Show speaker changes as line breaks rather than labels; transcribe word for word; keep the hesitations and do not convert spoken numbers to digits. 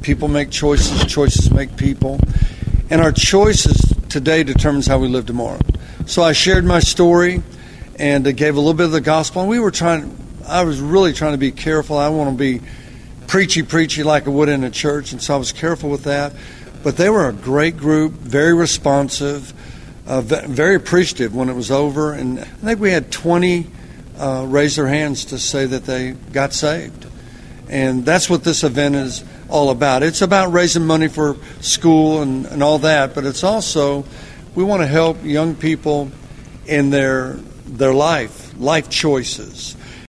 People make choices. Choices make people. And our choices today determines how we live tomorrow. So I shared my story and uh, gave a little bit of the gospel. And we were trying, I was really trying to be careful. I want to be preachy, preachy like I would in a church. And so I was careful with that. But they were a great group, very responsive, uh, very appreciative when it was over. And I think we had twenty uh, raise their hands to say that they got saved. And that's what this event is all about. It's about raising money for school and, and all that, but it's also, we want to help young people in their their life, life choices.